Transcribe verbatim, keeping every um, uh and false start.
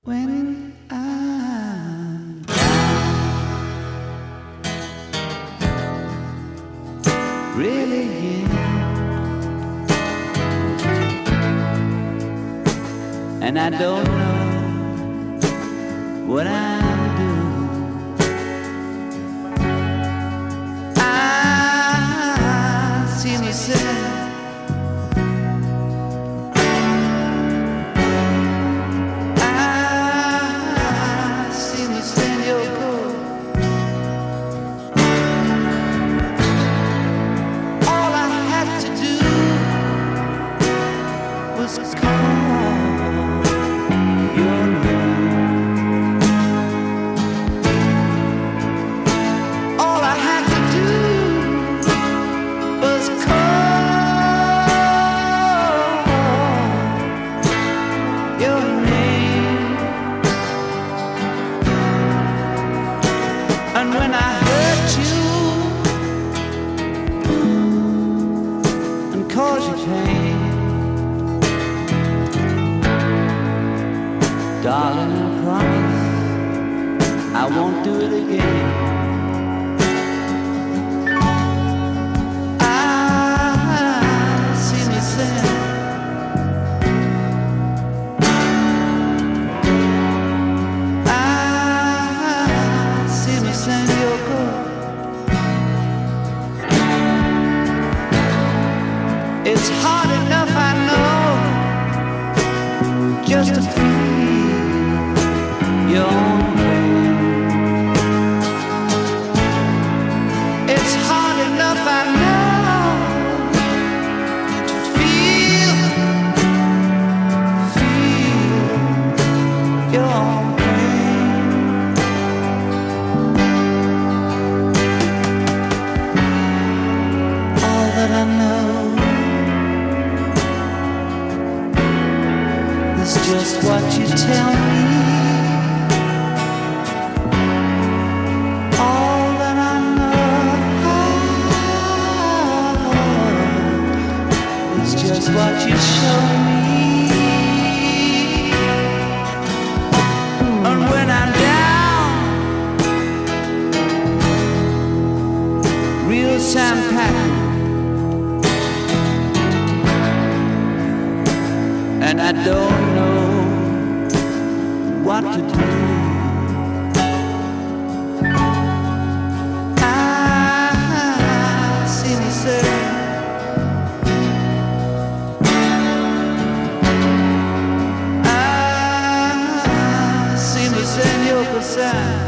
When I'm down, really in, and I don't know what I'm doing. I see myself cause you pain, darling, I promise I won't do it again. I see myself I see myself you're good. It's hard enough, I know, just to feel your own pain. It's hard enough, I know, to feel, feel your own pain. All that I know is just what you tell me. All that I know is just what you show me. And when I'm down, real sandpaper, and I don't know what to do. I see myself I see myself, you're beside.